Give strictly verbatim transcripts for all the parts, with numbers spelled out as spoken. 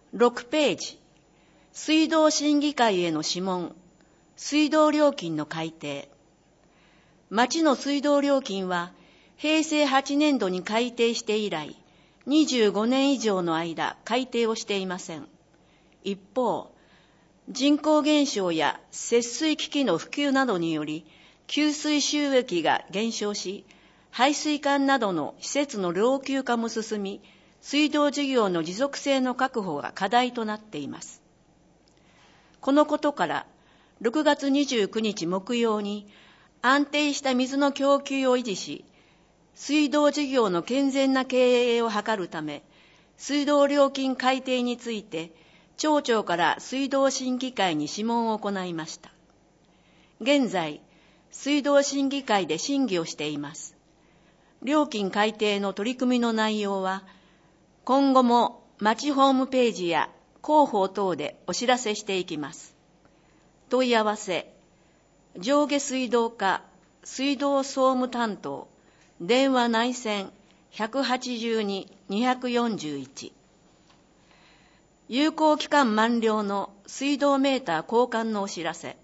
ろくページ、水道審議会への諮問、水道料金の改定。町の水道料金はへいせいはちねんどに改定して以来、にじゅうごねん以上の間改定をしていません。一方、人口減少や節水機器の普及などにより、給水収益が減少し、排水管などの施設の老朽化も進み、水道事業の持続性の確保が課題となっています。このことから、ろくがつにじゅうくにち木曜に安定した水の供給を維持し、水道事業の健全な経営を図るため、水道料金改定について、町長から水道審議会に諮問を行いました。現在、水道審議会で審議をしています。料金改定の取り組みの内容は、今後も町ホームページや広報等でお知らせしていきます。問い合わせ、上下水道課水道総務担当、電話内線ひゃくはちじゅうに、にひゃくよんじゅういち。有効期間満了の水道メーター交換のお知らせ。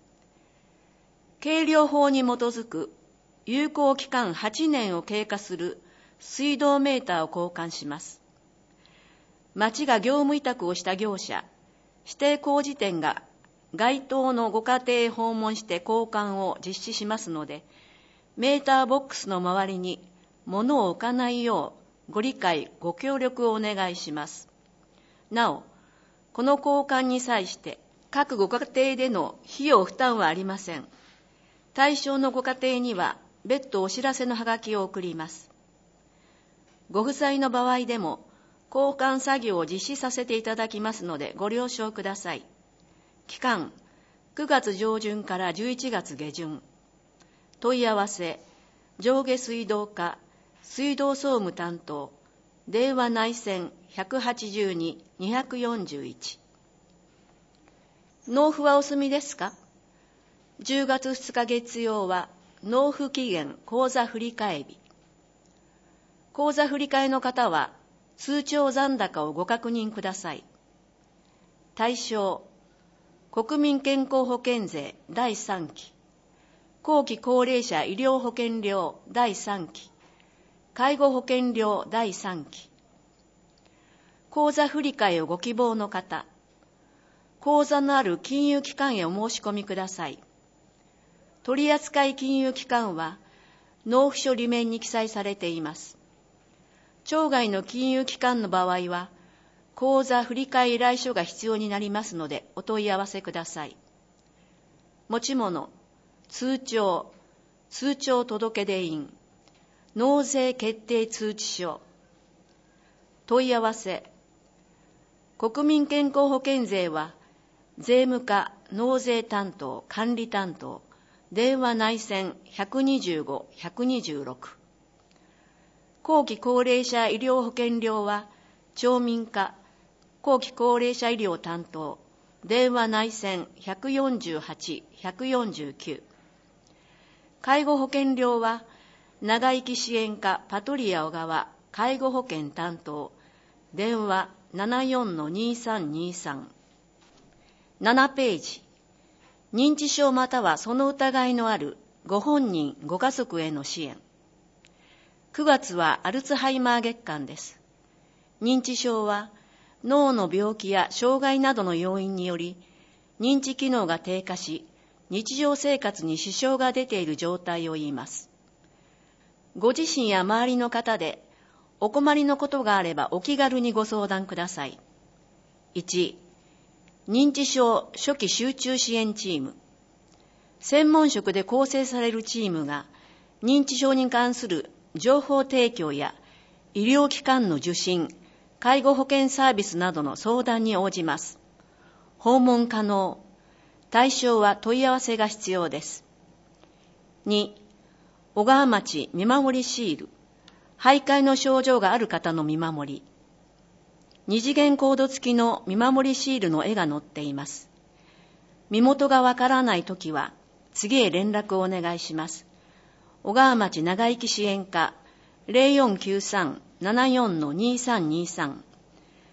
計量法に基づく有効期間はちねんを経過する水道メーターを交換します。町が業務委託をした業者、指定工事店が該当のご家庭へ訪問して交換を実施しますので、メーターボックスの周りに物を置かないようご理解、ご協力をお願いします。なお、この交換に際して各ご家庭での費用負担はありません。対象のご家庭には別途お知らせのハガキを送ります。ご夫妻の場合でも交換作業を実施させていただきますのでご了承ください。期間、くがつ上旬からじゅういちがつ下旬。問い合わせ、上下水道課水道総務担当、電話内線ひゃくはちじゅうに、にひゃくよんじゅういち。納付はお済みですか？じゅうがつふつか月曜は納付期限口座振替日。口座振替の方は通帳残高をご確認ください。対象、国民健康保険税だいさんき、後期高齢者医療保険料だいさんき、介護保険料だいさんき。口座振替をご希望の方、口座のある金融機関へお申し込みください。取扱金融機関は納付書裏面に記載されています。町外の金融機関の場合は、口座振替依頼書が必要になりますのでお問い合わせください。持ち物、通帳、通帳届出印、納税決定通知書。問い合わせ、国民健康保険税は税務課納税担当管理担当、電話内線ひゃくにじゅうご、ひゃくにじゅうろく。後期高齢者医療保険料は町民課後期高齢者医療担当、電話内線ひゃくよんじゅうはち、ひゃくよんじゅうきゅう。介護保険料は長生き支援課パトリア小川介護保険担当、電話ななよんのにさんにさん。ななページ、認知症またはその疑いのあるご本人ご家族への支援。くがつはアルツハイマー月間です。認知症は脳の病気や障害などの要因により認知機能が低下し、日常生活に支障が出ている状態を言います。ご自身や周りの方でお困りのことがあればお気軽にご相談ください。いち、認知症初期集中支援チーム。専門職で構成されるチームが認知症に関する情報提供や医療機関の受診、介護保険サービスなどの相談に応じます。訪問可能。対象は問い合わせが必要です。に、小川町見守りシール。徘徊の症状がある方の見守り。二次元コード付きの見守りシールの絵が載っています。身元がわからないときは次へ連絡をお願いします。小川町長生き支援課 ゼロよんきゅうさん ななよんのにさんにさん。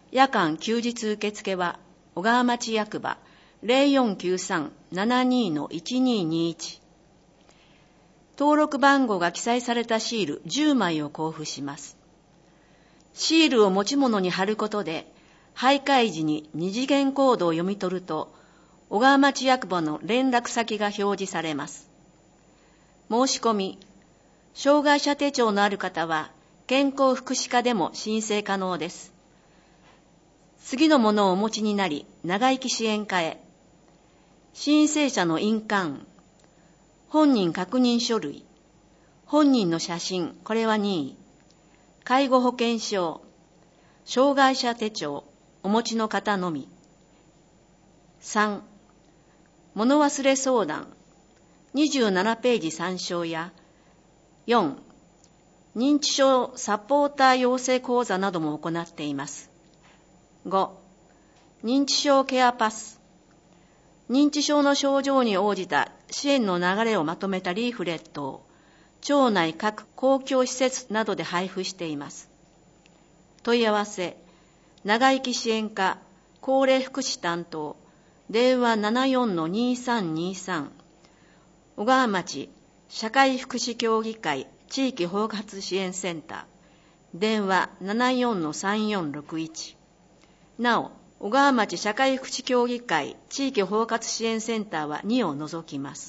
夜間休日受付は小川町役場 ゼロよんきゅうさん ななにのいちににいち。登録番号が記載されたシールじゅうまいを交付します。シールを持ち物に貼ることで、徘徊時に二次元コードを読み取ると、小川町役場の連絡先が表示されます。申し込み、障害者手帳のある方は、健康福祉課でも申請可能です。次のものをお持ちになり、長生き支援課へ。申請者の印鑑、本人確認書類、本人の写真、これは任意、介護保険証、障害者手帳、お持ちの方のみ。さん、物忘れ相談、にじゅうななページ参照や、よん、認知症サポーター養成講座なども行っています。ご、認知症ケアパス、認知症の症状に応じた支援の流れをまとめたリーフレットを町内各公共施設などで配布しています。問い合わせ、長生き支援課高齢福祉担当、電話 ななよんのにさんにさん、小川町社会福祉協議会地域包括支援センター、電話 ななよんのさんよんろくいち。なお、小川町社会福祉協議会地域包括支援センターはにを除きます。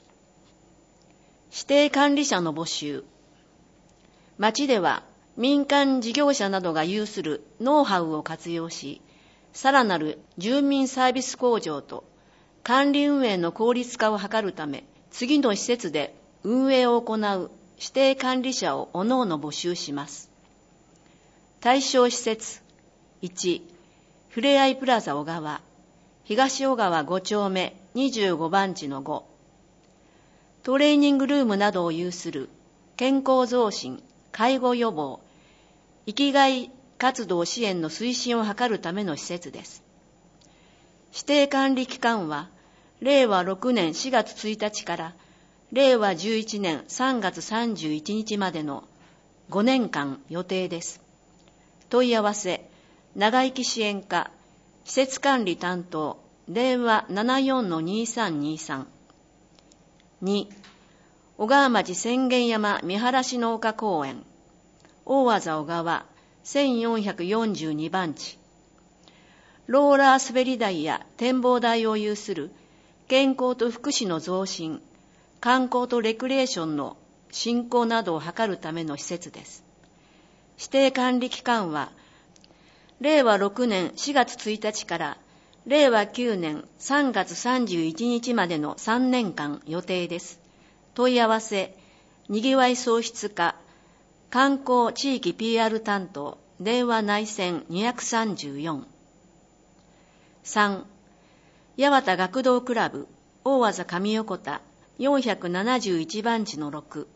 指定管理者の募集。町では民間事業者などが有するノウハウを活用し、さらなる住民サービス向上と管理運営の効率化を図るため、次の施設で運営を行う指定管理者を各々募集します。対象施設、いち、ふれあいプラザ小川、東小川ご丁目にじゅうごばん地のご。トレーニングルームなどを有する健康増進、介護予防、生きがい活動支援の推進を図るための施設です。指定管理期間は、れいわろくねんしがつついたちかられいわじゅういちねんさんがつさんじゅういちにちまでのごねんかん予定です。問い合わせ、長生き支援課、施設管理担当、電話 ななよんのにさんにさん。に、小川町浅間山見晴らし農家公園、大和小川せんよんひゃくよんじゅうにばん地。ローラー滑り台や展望台を有する健康と福祉の増進、観光とレクリエーションの振興などを図るための施設です。指定管理期間は、れいわろくねんしがつついたちかられいわきゅうねんさんがつさんじゅういちにちまでのさんねんかん予定です。問い合わせ、にぎわい創出課、観光地域 ピーアール 担当、電話内線にさんよん。さん、八幡学童クラブ、大和上横田よんひゃくななじゅういちばん地のろく。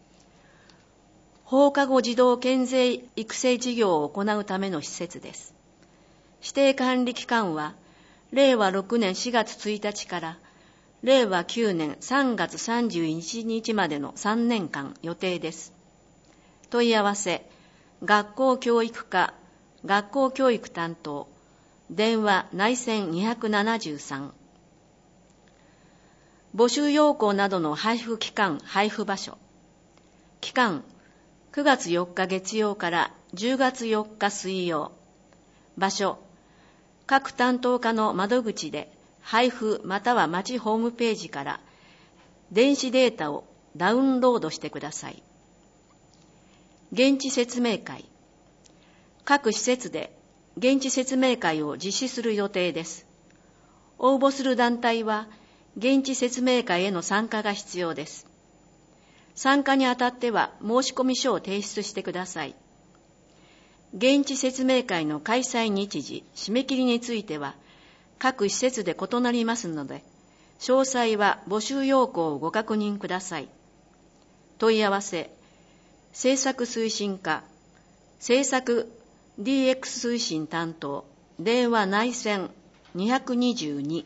放課後児童健全育成事業を行うための施設です。指定管理期間は、れいわろくねんしがつついたちかられいわきゅうねんさんがつさんじゅういちにちまでのさんねんかん予定です。問い合わせ、学校教育課、学校教育担当、電話内線にななさん。募集要項などの配布期間、配布場所。期間、くがつよっか月曜からじゅうがつよっか水曜。場所、各担当課の窓口で配布または町ホームページから電子データをダウンロードしてください。現地説明会。各施設で現地説明会を実施する予定です。応募する団体は現地説明会への参加が必要です。参加にあたっては申込書を提出してください。現地説明会の開催日時、締め切りについては各施設で異なりますので、詳細は募集要項をご確認ください。問い合わせ、政策推進課、政策 ディーエックス 推進担当、電話内線ににに。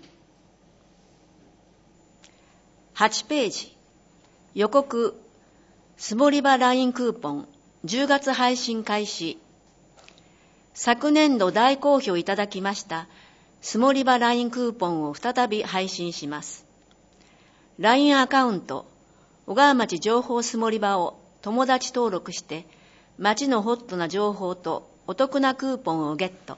はちページ、予告、スモリバ ライン クーポン、じゅうがつ配信開始。 昨年度大好評いただきましたスモリバ ライン クーポンを再び配信します。ライン アカウント、小川町情報スモリバを友達登録して、町のホットな情報とお得なクーポンをゲット。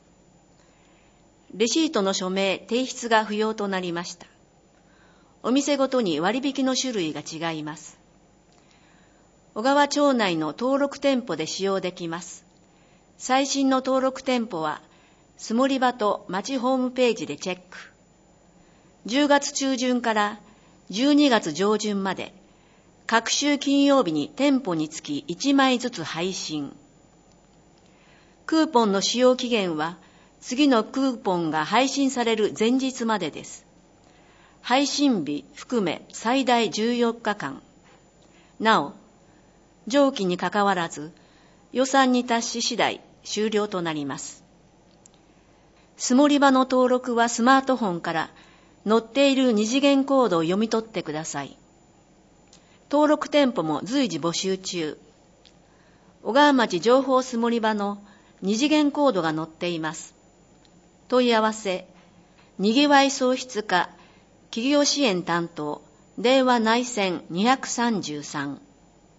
レシートの署名、提出が不要となりました。お店ごとに割引の種類が違います。小川町内の登録店舗で使用できます。最新の登録店舗は、スモリバと町ホームページでチェック。じゅうがつ中旬からじゅうにがつ上旬まで、各週金曜日に店舗につきいちまいずつ配信。クーポンの使用期限は、次のクーポンが配信される前日までです。配信日含め最大じゅうよっかかん。なお、上記にかかわらず、予算に達し次第終了となります。スモリバの登録はスマートフォンから載っている二次元コードを読み取ってください。登録店舗も随時募集中。小川町情報スモリバの二次元コードが載っています。問い合わせ、にぎわい創出課、企業支援担当、電話内線にさんさん。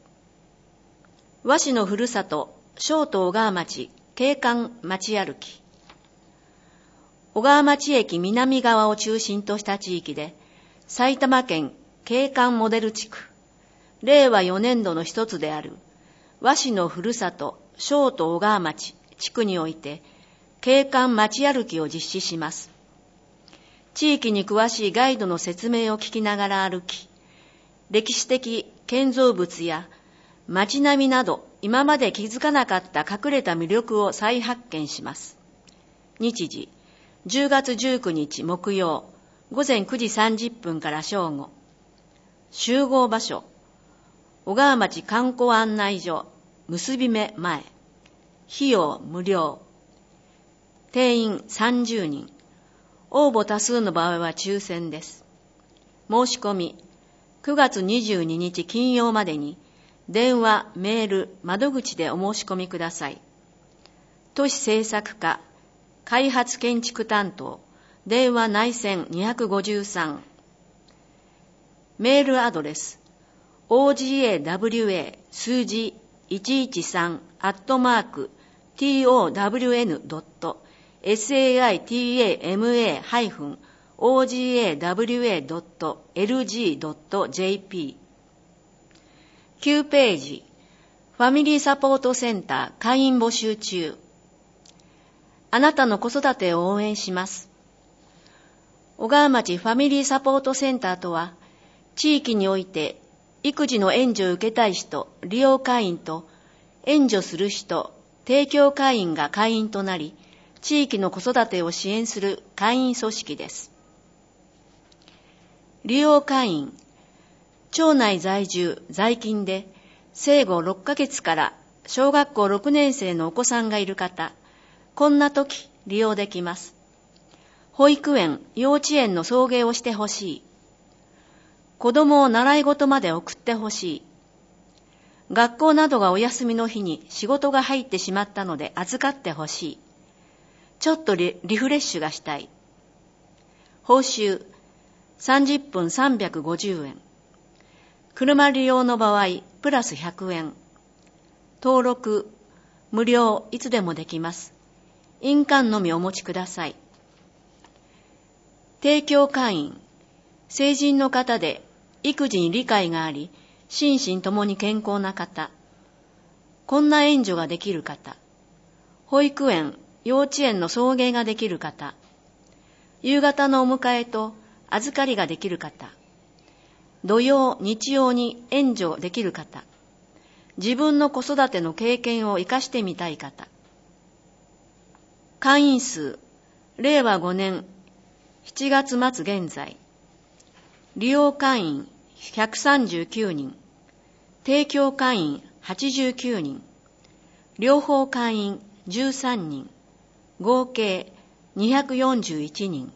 和紙のふるさと、小都小川町、景観町歩き。小川町駅南側を中心とした地域で、埼玉県景観モデル地区、れいわよねんどの一つである、和紙のふるさと、小都小川町地区において、景観町歩きを実施します。地域に詳しいガイドの説明を聞きながら歩き、歴史的建造物や街並みなど今まで気づかなかった隠れた魅力を再発見します。日時、じゅうがつじゅうくにち木曜、ごぜんくじさんじゅっぷんから正午。集合場所、小川町観光案内所、結び目前。費用無料。定員さんじゅうにん。応募多数の場合は抽選です。申し込み、くがつにじゅうににち金曜までに、電話、メール、窓口でお申し込みください。都市政策課、開発建築担当、電話内線にごさん。メールアドレス、オージーエーダブリューエー 数字いちいちさんアットマーク トウエヌドットサイタマ オージーエーダブリューエードットエルジードットジェーピー。きゅうページ、ファミリーサポートセンター会員募集中。あなたの子育てを応援します。小川町ファミリーサポートセンターとは、地域において育児の援助を受けたい人、利用会員と援助する人、提供会員が会員となり、地域の子育てを支援する会員組織です。利用会員、町内在住、在勤で生後ろっかげつから小学校ろくねんせいのお子さんがいる方、こんな時利用できます。保育園、幼稚園の送迎をしてほしい。子供を習い事まで送ってほしい。学校などがお休みの日に仕事が入ってしまったので預かってほしい。ちょっと リ, リフレッシュがしたい。報酬、さんじゅっぷんさんびゃくごじゅうえん。車利用の場合、プラスひゃくえん。登録、無料、いつでもできます。印鑑のみお持ちください。提供会員、成人の方で育児に理解があり、心身ともに健康な方。こんな援助ができる方。保育園、幼稚園の送迎ができる方。夕方のお迎えと預かりができる方。土曜、日曜に援助できる方。自分の子育ての経験を生かしてみたい方。会員数、れいわごねんしちがつまつ現在。利用会員ひゃくさんじゅうきゅうにん。提供会員はちじゅうきゅうにん。両方会員じゅうさんにん。合計にひゃくよんじゅういちにん。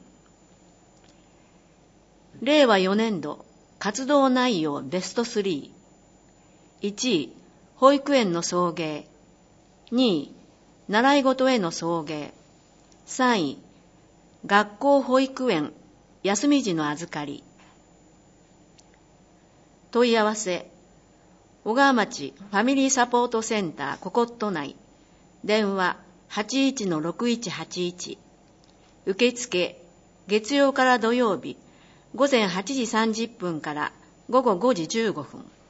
れいわよねんど活動内容ベストスリー。いちい、保育園の送迎。にい、 習い事への送迎。さんい、学校保育園休み時の預かり。問い合わせ、小川町ファミリーサポートセンターココット内、電話 はちいちのろくいちはちいち、受付、月曜から土曜日、午前はちじさんじゅっぷんから午後ごじじゅうごふん。